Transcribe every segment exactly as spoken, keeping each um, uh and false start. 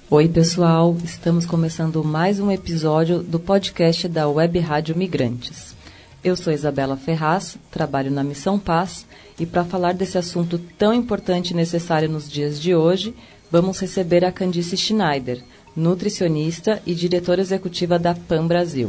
Oi, pessoal, estamos começando mais um episódio do podcast da Web Rádio Migrantes. Eu sou Isabela Ferraz, trabalho na Missão Paz e para falar desse assunto tão importante e necessário nos dias de hoje, vamos receber a Candice Schneider, nutricionista e diretora executiva da P A M Brasil.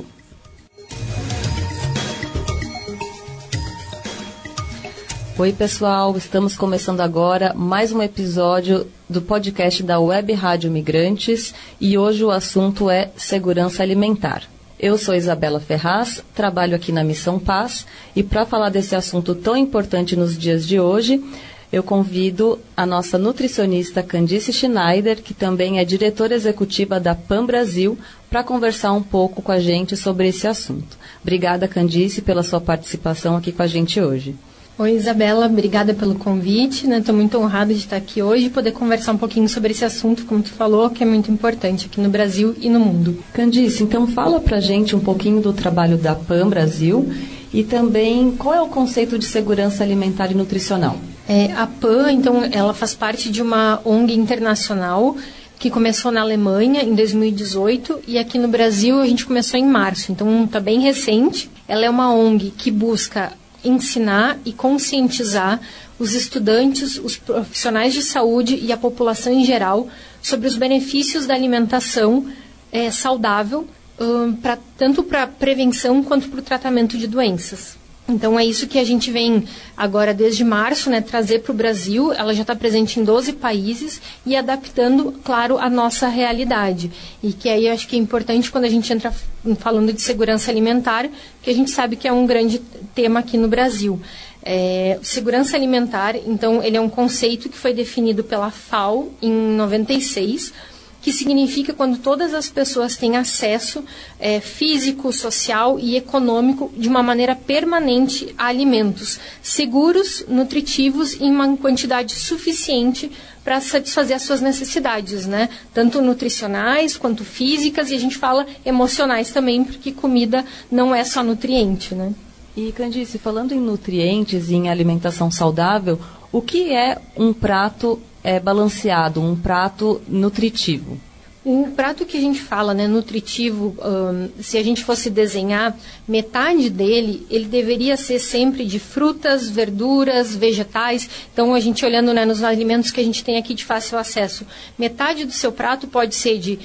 Oi, pessoal, estamos começando agora mais um episódio do podcast da Web Rádio Migrantes e hoje o assunto é segurança alimentar. Eu sou Isabela Ferraz, trabalho aqui na Missão Paz e para falar desse assunto tão importante nos dias de hoje, eu convido a nossa nutricionista Candice Schneider, que também é diretora executiva da P A M Brasil, para conversar um pouco com a gente sobre esse assunto. Obrigada, Candice, pela sua participação aqui com a gente hoje. Oi, Isabela, obrigada pelo convite, né? Estou muito honrada de estar aqui hoje e poder conversar um pouquinho sobre esse assunto, como tu falou, que é muito importante aqui no Brasil e no mundo. Candice, então fala pra gente um pouquinho do trabalho da P A M Brasil e também qual é o conceito de segurança alimentar e nutricional. É, a P A M, então, ela faz parte de uma O N G internacional que começou na Alemanha em dois mil e dezoito e aqui no Brasil a gente começou em março, então está bem recente. Ela é uma O N G que busca ensinar e conscientizar os estudantes, os profissionais de saúde e a população em geral sobre os benefícios da alimentação é, saudável, um, pra, tanto para prevenção quanto para o tratamento de doenças. Então, é isso que a gente vem agora, desde março, né, trazer para o Brasil. Ela já está presente em doze países e adaptando, claro, a nossa realidade. E que aí eu acho que é importante quando a gente entra falando de segurança alimentar, que a gente sabe que é um grande tema aqui no Brasil. É, segurança alimentar, então, ele é um conceito que foi definido pela F A O em noventa e seis, que significa quando todas as pessoas têm acesso é, físico, social e econômico de uma maneira permanente a alimentos seguros, nutritivos e em uma quantidade suficiente para satisfazer as suas necessidades, né? Tanto nutricionais quanto físicas, e a gente fala emocionais também, porque comida não é só nutriente, né? E, Candice, falando em nutrientes e em alimentação saudável, o que é um prato é, balanceado, um prato nutritivo? Um prato que a gente fala, né, nutritivo, um, se a gente fosse desenhar, metade dele, ele deveria ser sempre de frutas, verduras, vegetais. Então, a gente olhando, né, nos alimentos que a gente tem aqui de fácil acesso, metade do seu prato pode ser de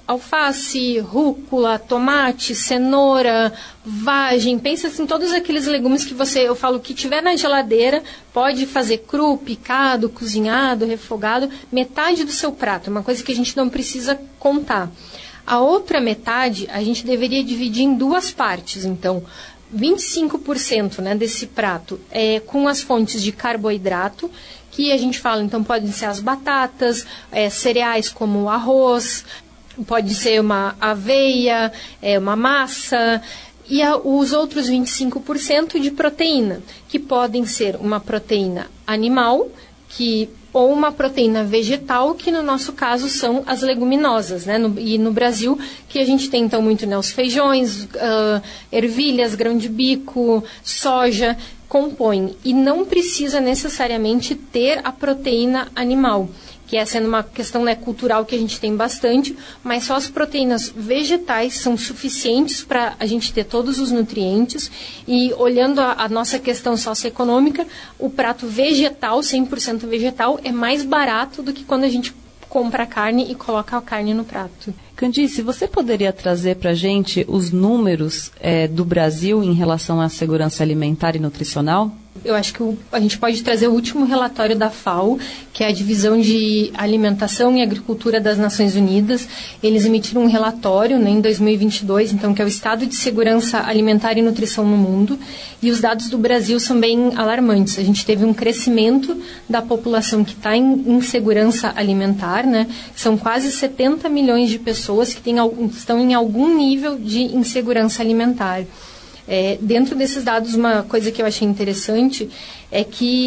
alface, rúcula, tomate, cenoura, vagem. Pensa assim, todos aqueles legumes que você, eu falo, que tiver na geladeira, pode fazer cru, picado, cozinhado, refogado. Metade do seu prato, uma coisa que a gente não precisa contar. A outra metade, a gente deveria dividir em duas partes. Então, vinte e cinco por cento, né, desse prato é com as fontes de carboidrato, que a gente fala, então, podem ser as batatas, é, cereais como o arroz, pode ser uma aveia, é, uma massa, e a, os outros vinte e cinco por cento de proteína, que podem ser uma proteína animal, que, ou uma proteína vegetal, que no nosso caso são as leguminosas, né? No, e no Brasil, que a gente tem então muito, né, os feijões, uh, ervilhas, grão de bico, soja, compõem. E não precisa necessariamente ter a proteína animal, que essa é uma questão, né, cultural que a gente tem bastante, mas só as proteínas vegetais são suficientes para a gente ter todos os nutrientes. E olhando a, a nossa questão socioeconômica, o prato vegetal, cem por cento vegetal, é mais barato do que quando a gente compra carne e coloca a carne no prato. Candice, você poderia trazer para a gente os números é, do Brasil em relação à segurança alimentar e nutricional? Eu acho que o, a gente pode trazer o último relatório da F A O, que é a Divisão de Alimentação e Agricultura das Nações Unidas. Eles emitiram um relatório, né, em dois mil e vinte e dois, então, que é o Estado de Segurança Alimentar e Nutrição no Mundo. E os dados do Brasil são bem alarmantes. A gente teve um crescimento da população que está em insegurança alimentar, né? São quase setenta milhões de pessoas que têm, estão em algum nível de insegurança alimentar. É, dentro desses dados, uma coisa que eu achei interessante é que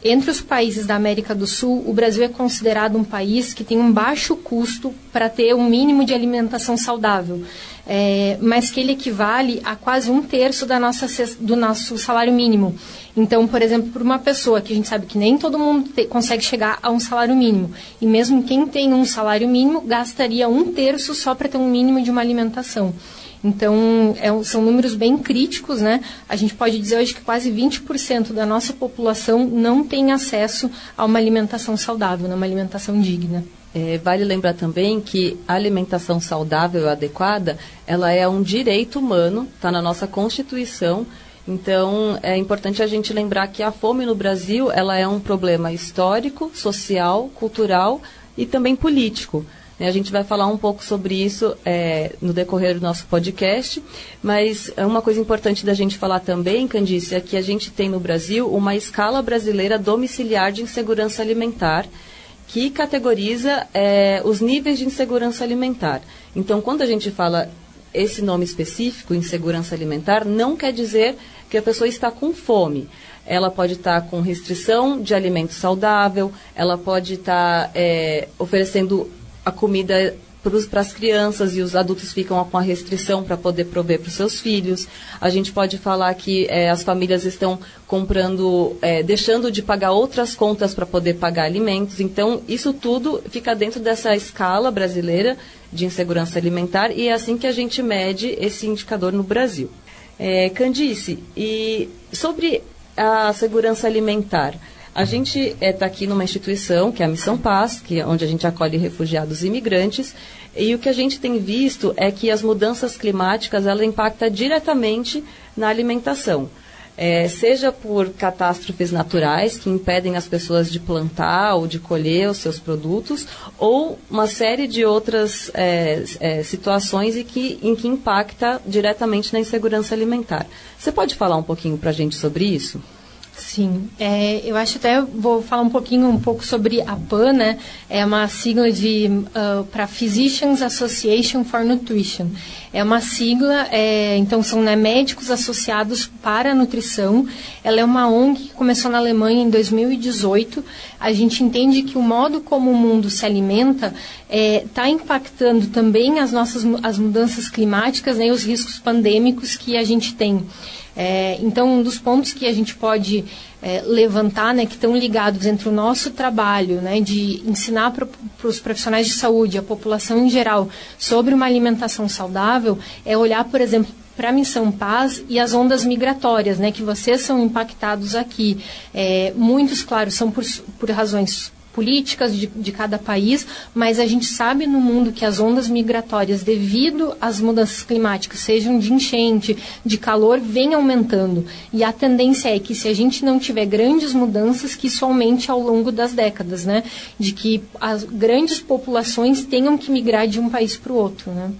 entre os países da América do Sul, o Brasil é considerado um país que tem um baixo custo para ter um mínimo de alimentação saudável, é, mas que ele equivale a quase um terço da nossa, do nosso salário mínimo. Então, por exemplo, para uma pessoa que a gente sabe que nem todo mundo te, consegue chegar a um salário mínimo, e mesmo quem tem um salário mínimo gastaria um terço só para ter um mínimo de uma alimentação. Então, é, são números bem críticos, né? A gente pode dizer hoje que quase vinte por cento da nossa população não tem acesso a uma alimentação saudável, né? Uma alimentação digna. É, vale lembrar também que a alimentação saudável e adequada, ela é um direito humano, está na nossa Constituição. Então, é importante a gente lembrar que a fome no Brasil, ela é um problema histórico, social, cultural e também político. A gente vai falar um pouco sobre isso é, no decorrer do nosso podcast, mas uma coisa importante da gente falar também, Candice, é que a gente tem no Brasil uma escala brasileira domiciliar de insegurança alimentar, que categoriza é, os níveis de insegurança alimentar. Então, quando a gente fala esse nome específico, insegurança alimentar, não quer dizer que a pessoa está com fome. Ela pode estar com restrição de alimento saudável, ela pode estar é, oferecendo a comida para as crianças e os adultos ficam com a restrição para poder prover para os seus filhos. A gente pode falar que é, as famílias estão comprando, é, deixando de pagar outras contas para poder pagar alimentos. Então, isso tudo fica dentro dessa escala brasileira de insegurança alimentar e é assim que a gente mede esse indicador no Brasil. É, Candice, e sobre a segurança alimentar, a gente está é, aqui numa instituição, que é a Missão Paz, que é onde a gente acolhe refugiados e imigrantes, e o que a gente tem visto é que as mudanças climáticas, ela impacta diretamente na alimentação. É, seja por catástrofes naturais, que impedem as pessoas de plantar ou de colher os seus produtos, ou uma série de outras é, é, situações em que, em que impacta diretamente na insegurança alimentar. Você pode falar um pouquinho para a gente sobre isso? Sim, é, eu acho até, vou falar um pouquinho um pouco sobre a P A N, né? É uma sigla de uh, para Physicians Association for Nutrition. É uma sigla, é, então são né, médicos associados para a nutrição. Ela é uma O N G que começou na Alemanha em dois mil e dezoito. A gente entende que o modo como o mundo se alimenta está é, impactando também as nossas as mudanças climáticas, né, e os riscos pandêmicos que a gente tem. É, então, um dos pontos que a gente pode é, levantar, né, que estão ligados entre o nosso trabalho, né, de ensinar para os profissionais de saúde, a população em geral, sobre uma alimentação saudável, é olhar, por exemplo, para a Missão Paz e as ondas migratórias, né, que vocês são impactados aqui. É, muitos, claro, são por, por razões políticas de, de cada país, mas a gente sabe no mundo que as ondas migratórias, devido às mudanças climáticas, sejam de enchente, de calor, vem aumentando. E a tendência é que se a gente não tiver grandes mudanças, que isso aumente ao longo das décadas, né? De que as grandes populações tenham que migrar de um país para o outro, né?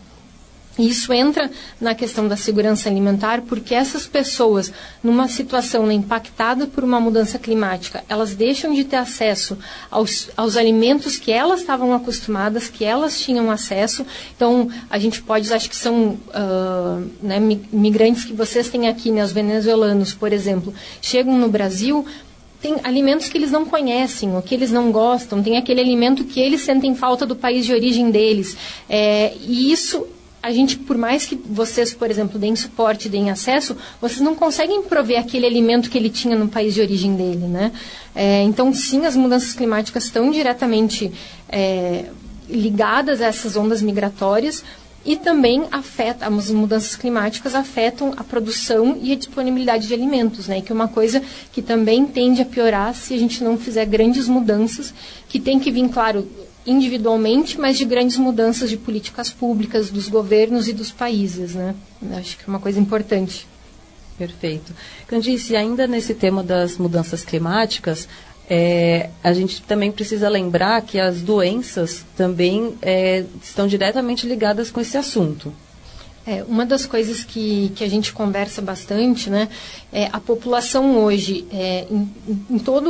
E isso entra na questão da segurança alimentar, porque essas pessoas, numa situação né, impactada por uma mudança climática, elas deixam de ter acesso aos, aos alimentos que elas estavam acostumadas, que elas tinham acesso. Então, a gente pode, acho que são uh, né, migrantes que vocês têm aqui, né, os venezuelanos, por exemplo, chegam no Brasil, tem alimentos que eles não conhecem, ou que eles não gostam, tem aquele alimento que eles sentem falta do país de origem deles. É, e isso... A gente, por mais que vocês, por exemplo, deem suporte, deem acesso, vocês não conseguem prover aquele alimento que ele tinha no país de origem dele, né? É, então, sim, as mudanças climáticas estão diretamente é, ligadas a essas ondas migratórias e também afetam, as mudanças climáticas afetam a produção e a disponibilidade de alimentos, né? Que é uma coisa que também tende a piorar se a gente não fizer grandes mudanças, que tem que vir, claro, individualmente, mas de grandes mudanças de políticas públicas, dos governos e dos países, né? Acho que é uma coisa importante. Perfeito. Candice, ainda nesse tema das mudanças climáticas, é, a gente também precisa lembrar que as doenças também é, estão diretamente ligadas com esse assunto. É, uma das coisas que, que a gente conversa bastante, né, é a população hoje, é, em, em todo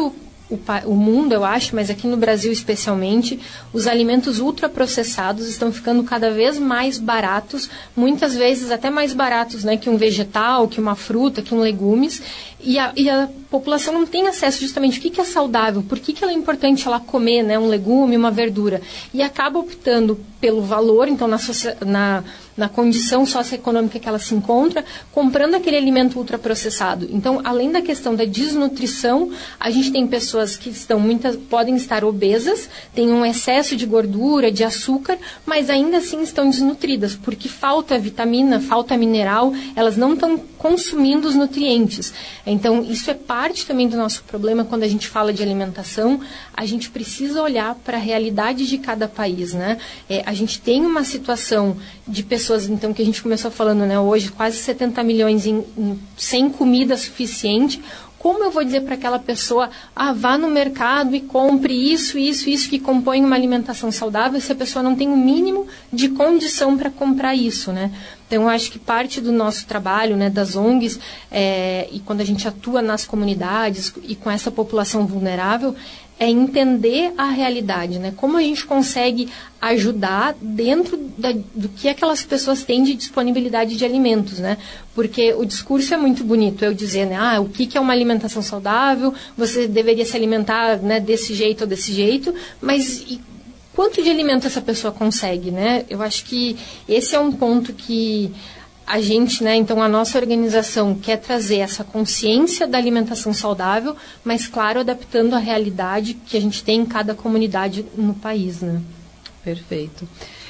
o, o mundo, eu acho, mas aqui no Brasil especialmente, os alimentos ultraprocessados estão ficando cada vez mais baratos, muitas vezes até mais baratos, né, que um vegetal, que uma fruta, que um legumes, e a, e a população não tem acesso justamente o que, que é saudável, por que, que é importante ela comer, né, um legume, uma verdura, e acaba optando pelo valor, então na, na, na condição socioeconômica que ela se encontra, comprando aquele alimento ultraprocessado. Então, além da questão da desnutrição, a gente tem pessoas que estão muitas, podem estar obesas, têm um excesso de gordura, de açúcar, mas ainda assim estão desnutridas, porque falta vitamina, falta mineral, elas não estão consumindo os nutrientes. Então, isso é parte também do nosso problema quando a gente fala de alimentação. A gente precisa olhar para a realidade de cada país, né? É, a gente tem uma situação de pessoas, então, que a gente começou falando, né, hoje, quase setenta milhões em, em, sem comida suficiente. Como eu vou dizer para aquela pessoa, ah, vá no mercado e compre isso, isso, isso que compõe uma alimentação saudável, se a pessoa não tem o mínimo de condição para comprar isso, né? Então, eu acho que parte do nosso trabalho, né, das O N Gs, é, e quando a gente atua nas comunidades e com essa população vulnerável, é entender a realidade, né? Como a gente consegue ajudar dentro da, do que aquelas pessoas têm de disponibilidade de alimentos, né? Porque o discurso é muito bonito, eu dizer, né? Ah, o que, que é uma alimentação saudável, você deveria se alimentar, né, desse jeito ou desse jeito, mas e quanto de alimento essa pessoa consegue, né? Eu acho que esse é um ponto que a gente, né, então a nossa organização quer trazer essa consciência da alimentação saudável, mas claro, adaptando a realidade que a gente tem em cada comunidade no país, né? Perfeito.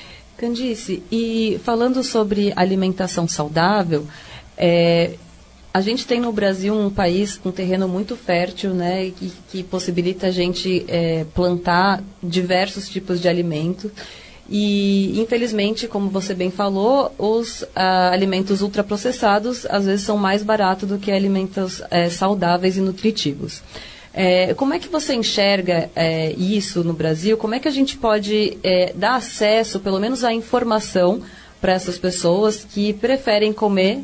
Candice, e falando sobre alimentação saudável, é, a gente tem no Brasil um país com um terreno muito fértil, né, que, que possibilita a gente é, plantar diversos tipos de alimentos. E, infelizmente, como você bem falou, os ah, alimentos ultraprocessados às vezes são mais baratos do que alimentos eh, saudáveis e nutritivos. É, como é que você enxerga é, isso no Brasil? Como é que a gente pode é, dar acesso, pelo menos, à informação para essas pessoas que preferem comer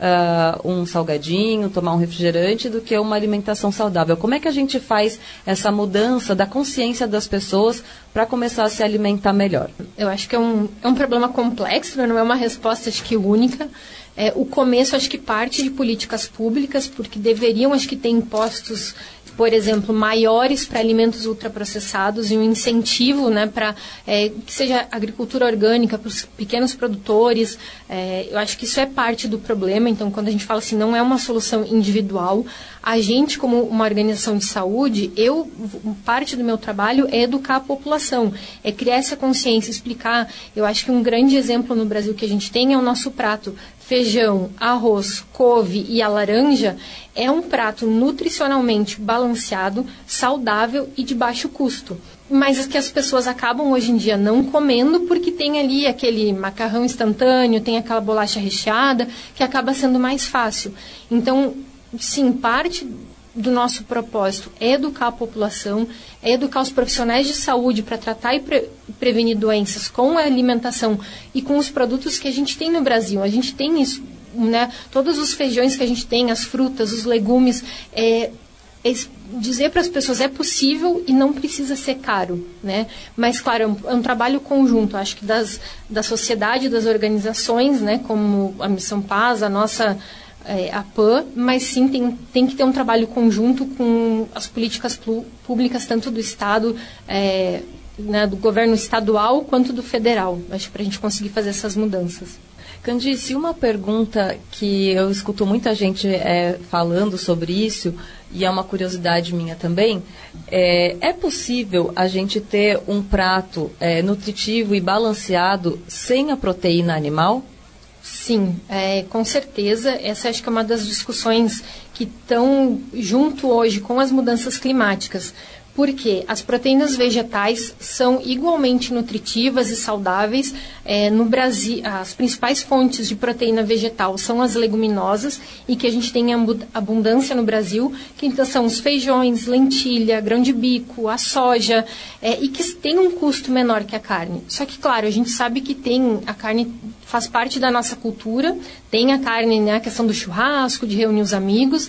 Uh, um salgadinho, tomar um refrigerante, do que uma alimentação saudável? Como é que a gente faz essa mudança da consciência das pessoas para começar a se alimentar melhor? Eu acho que é um, é um problema complexo, não é uma resposta, acho que, única. É, o começo, acho que parte de políticas públicas, porque deveriam, acho que, ter impostos, por exemplo, maiores para alimentos ultraprocessados e um incentivo, né, para é, que seja agricultura orgânica para os pequenos produtores. É, eu acho que isso é parte do problema. Então, quando a gente fala assim, não é uma solução individual. A gente, como uma organização de saúde, eu, parte do meu trabalho é educar a população, é criar essa consciência, explicar. Eu acho que um grande exemplo no Brasil que a gente tem é o nosso prato. Feijão, arroz, couve e a laranja é um prato nutricionalmente balanceado, saudável e de baixo custo. Mas que as pessoas acabam hoje em dia não comendo porque tem ali aquele macarrão instantâneo, tem aquela bolacha recheada, que acaba sendo mais fácil. Então, sim, parte do nosso propósito é educar a população, é educar os profissionais de saúde para tratar e pre- prevenir doenças com a alimentação e com os produtos que a gente tem no Brasil. A gente tem isso, né? Todos os feijões que a gente tem, as frutas, os legumes, é, é dizer para as pessoas é possível e não precisa ser caro, né? Mas, claro, é um, é um trabalho conjunto, acho que das, da sociedade, das organizações, né? Como a Missão Paz, a nossa... É, a P A N, mas sim tem, tem que ter um trabalho conjunto com as políticas públicas, tanto do Estado, é, né, do governo estadual, quanto do federal, acho que para a gente conseguir fazer essas mudanças. Candice, uma pergunta que eu escuto muita gente é, falando sobre isso, e é uma curiosidade minha também, é, é possível a gente ter um prato é, nutritivo e balanceado sem a proteína animal? Sim, é, com certeza. Essa acho que é uma das discussões que estão junto hoje com as mudanças climáticas. Porque as proteínas vegetais são igualmente nutritivas e saudáveis. É, no Brasil, as principais fontes de proteína vegetal são as leguminosas e que a gente tem abundância no Brasil, que então são os feijões, lentilha, grão de bico, a soja, é, e que tem um custo menor que a carne. Só que, claro, a gente sabe que tem a carne faz parte da nossa cultura, tem a carne, né, a questão do churrasco, de reunir os amigos.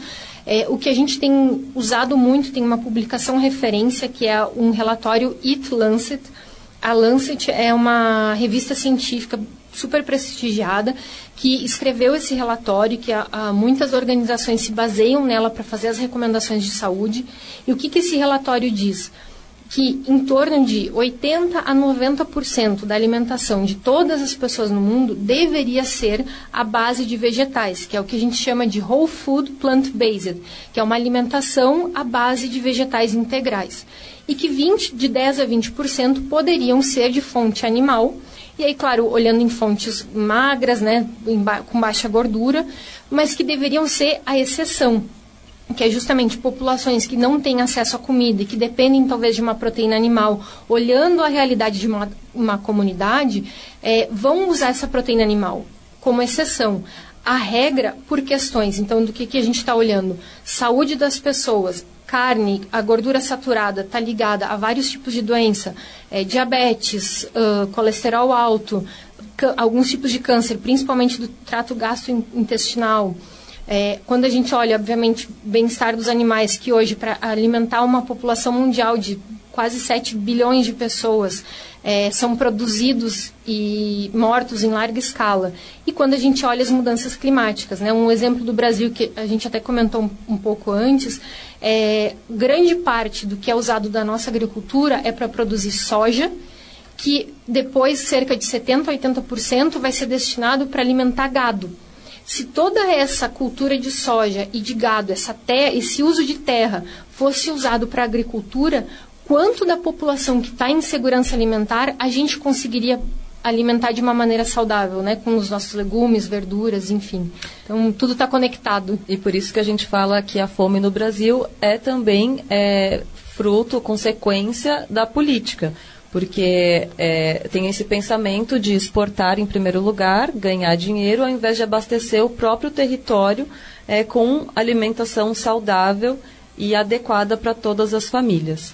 É, o que a gente tem usado muito, tem uma publicação referência, que é um relatório Eat Lancet. A Lancet é uma revista científica super prestigiada, que escreveu esse relatório, que a, a, muitas organizações se baseiam nela para fazer as recomendações de saúde. E o que, que esse relatório diz? Que em torno de oitenta a noventa por cento da alimentação de todas as pessoas no mundo deveria ser à base de vegetais, que é o que a gente chama de whole food plant-based, que é uma alimentação à base de vegetais integrais. E que vinte, de dez a vinte por cento poderiam ser de fonte animal. E aí, claro, olhando em fontes magras, né, ba- com baixa gordura, mas que deveriam ser a exceção, que é justamente populações que não têm acesso à comida e que dependem talvez de uma proteína animal, olhando a realidade de uma, uma comunidade, é, vão usar essa proteína animal como exceção. A regra, por questões, então, do que, que a gente está olhando? Saúde das pessoas. Carne, a gordura saturada está ligada a vários tipos de doença, é, diabetes, uh, colesterol alto, ca- alguns tipos de câncer, principalmente do trato gastrointestinal. É, quando a gente olha, obviamente, bem-estar dos animais, que hoje, para alimentar uma população mundial de quase sete bilhões de pessoas, é, são produzidos e mortos em larga escala. E quando a gente olha as mudanças climáticas, né, um exemplo do Brasil, que a gente até comentou um, um pouco antes, é, grande parte do que é usado da nossa agricultura é para produzir soja, que depois cerca de setenta a oitenta por cento vai ser destinado para alimentar gado. Se toda essa cultura de soja e de gado, essa terra, esse uso de terra, fosse usado para a agricultura, quanto da população que está em segurança alimentar a gente conseguiria alimentar de uma maneira saudável, né? Com os nossos legumes, verduras, enfim. Então, tudo está conectado. E por isso que a gente fala que a fome no Brasil é também é, fruto, consequência da política. Porque é, tem esse pensamento de exportar em primeiro lugar, ganhar dinheiro, ao invés de abastecer o próprio território é, com alimentação saudável e adequada para todas as famílias.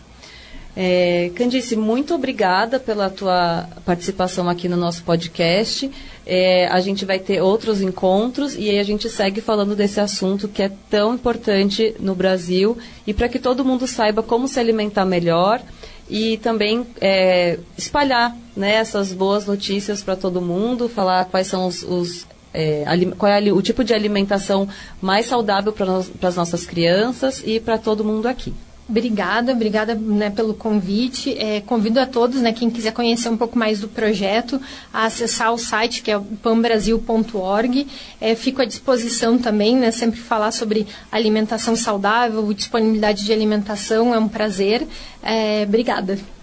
É, Candice, muito obrigada pela tua participação aqui no nosso podcast. É, a gente vai ter outros encontros e aí a gente segue falando desse assunto que é tão importante no Brasil e para que todo mundo saiba como se alimentar melhor e também é, espalhar, né, essas boas notícias para todo mundo, falar quais são os, os é, qual é o tipo de alimentação mais saudável para as nossas crianças e para todo mundo aqui. Obrigada, obrigada, né, pelo convite. É, convido a todos, né, quem quiser conhecer um pouco mais do projeto, a acessar o site, que é o pambrasil ponto org. É, fico à disposição também, né, sempre falar sobre alimentação saudável, disponibilidade de alimentação, é um prazer. É, obrigada.